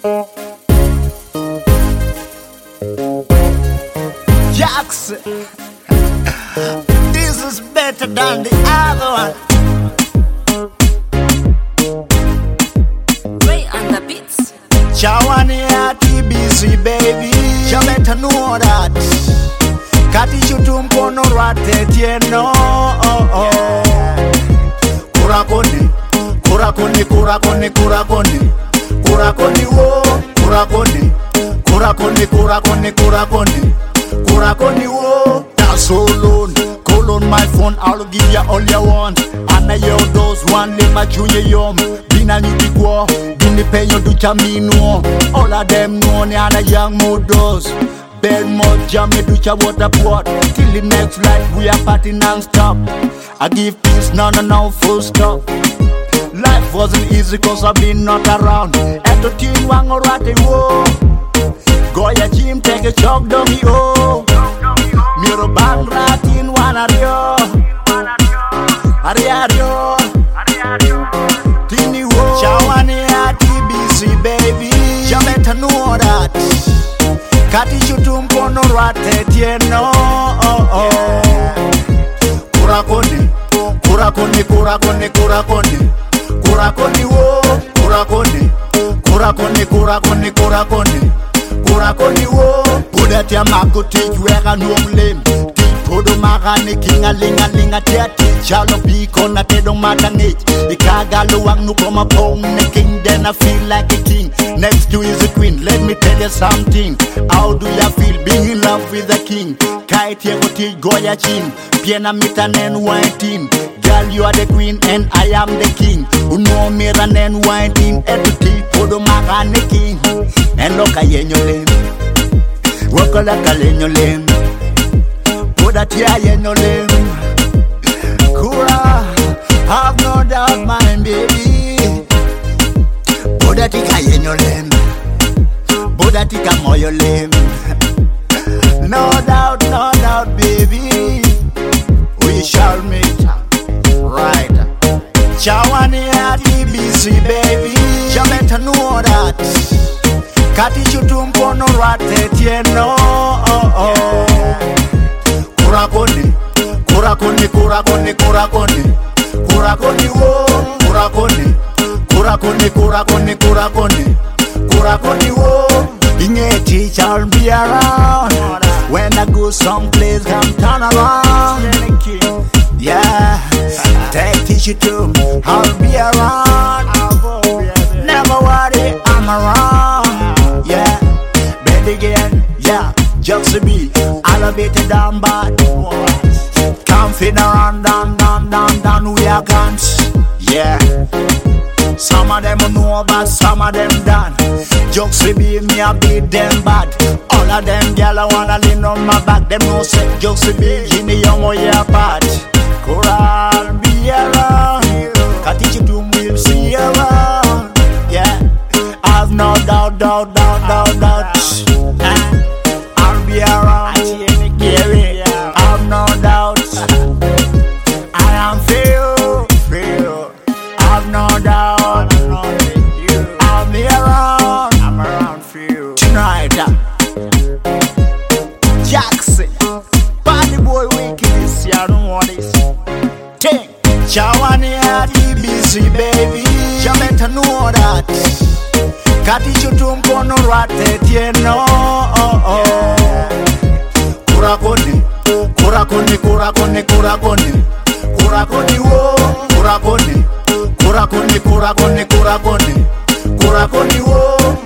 Jackson, this is better than the other one. Ray on the beats. Chawani ya TBC baby, you better know that. Kati chutu mkono rate tieno. Kurakoni, kurakoni, kurakoni, kurakoni, kurakoni wo, kurakoni, kurakoni, kurakoni, kurakoni, kurakoni wo. That's all alone. Call on my phone, I'll give you all you want. And I hear those one lay my junior yum. Bina nyutikwa, bini peyo du chamino. All of them know ni ana young modos. Bed mod jam me do cha water pot. Till the next life we are party non-stop. I give peace, no, full stop. Life wasn't easy cause I've been not around. Eto tin wang orate wo. Goya chim take a chok domi o. Miro bang ratin wanario. Ariario. Tini wo. Chawani ya TBC baby. You better know that. Kati chutu mkono rate tieno. Kurakoni, kurakoni, kurakoni, kurakoni, kurakoni wo, kurakoni, kurakoni, kurakoni, kurakoni, kurakoni wo. Pudet ya mako teach wega nuom lem. Podo magane kinga linga linga teti. Chalo piko na te don't matter niche. Ikagalo wang nu koma pong ne king, then I feel like a king. Next to is a queen, let me tell you something. How do you feel being in love with a king? Kite ye go teach goya chin. Piena mita nen wine team. Girl you are the queen and I am the king. Uno mira nen wine team. Etuti podo magane king. And look a yenyo lem. Woko like a lenyo lem. That yeah, you know them. Kura, have no doubt, my baby. Bodatika, you know them. Bodatika, moyo lem. No doubt, baby. We shall meet, right? Chawani ya TBC, baby. You better know that. Kati chutu mkono rate tieno. Kurakoni, kurakoni, kurakoni, kurakoni, kurakoni wo, kurakoni, kurakoni, kurakoni, kurakoni, kurakoni wo. Inge teach I'll be around. When I go someplace, come turn around. Yeah, take teach you too. I'll be around. Never worry, I'm around. Yeah, baby again. Yeah. Just to be elevated down bad. Comfy around, down, we are guns. Yeah. Some of them know about, some of them done. Jokes to be me, I beat them bad. All of them girl I wanna lean on my back. Them no set jokes to be in the young way apart. Coral be around. Can teach you to move, see you around. Yeah. I've no doubt. Be around, yeah, I've no doubt. I am feel, I've no doubt. I'll be around, I'm around for you tonight. Jackson, party boy wickedness, I don't want this thing. Chawani ya TBC baby, you better know that. Kati chutu mkono rate tieno. Kurakoni, kurakoni, kurakoni, kurakoni, kurakoni wo, kurakoni, kurakoni, kurakoni, kurakoni, kurakoni wo.